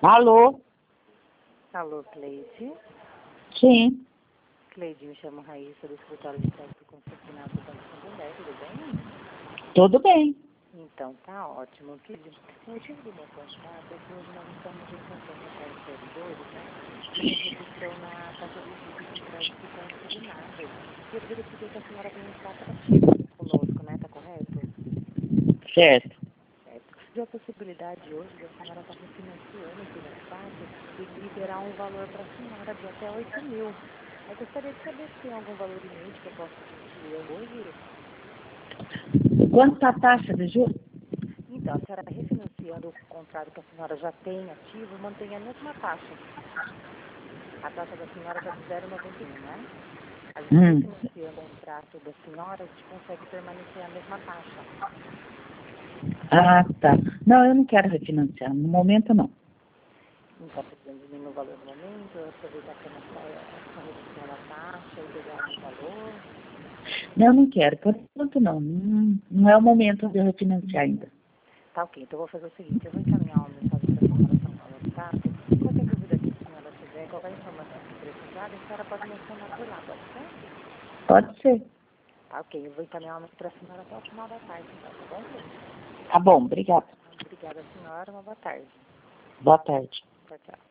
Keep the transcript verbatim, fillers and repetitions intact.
Alô? Alô, Cleide? Sim. Cleide, me chamo Raíssa, do escritório de crédito consignado do Banco Santander, tudo bem? Tudo bem. Então, tá ótimo. Cleide, o motivo do meu contato é que hoje nós estamos em campanha para os servidores, né? De redução na taxa de juros de crédito consignado. E eu verifiquei que a senhora tem um extrato ativo conosco, né? Tá correto? Certo. Certo. E a possibilidade hoje da senhora estar refinanciando esse extrato e liberar um valor para a senhora de até oito mil. Eu gostaria de saber se tem algum valor em mente que eu possa te auxiliar hoje. Quanto está a taxa de juros? Então, a senhora refinanciando o contrato que a senhora já tem ativo, mantém a mesma taxa. A taxa da senhora está de zero vírgula noventa e um, né? A gente Hum. refinanciando o contrato da senhora, a gente consegue permanecer a mesma taxa. Ah, tá. Não, eu não quero refinanciar. No momento, não. Não está precisando diminuir o valor no momento, aproveitar que essa, essa redução na taxa e pegar algum valor. Não, eu não quero. Por enquanto, não. Não, não é o momento de eu refinanciar ainda. Tá ok, então eu vou fazer o seguinte, eu vou encaminhar uma mensagem para a senhora salvar o status e qualquer dúvida que a senhora tiver, qualquer informação que precisar, a senhora pode mencionar por lá, pode ser? Pode ser. Tá ok, eu vou encaminhar uma para a senhora até o final da tarde, então, tá bom, Cleide? Tá bom, obrigada. Obrigada, senhora, uma boa tarde. Boa tarde. Tchau, tchau.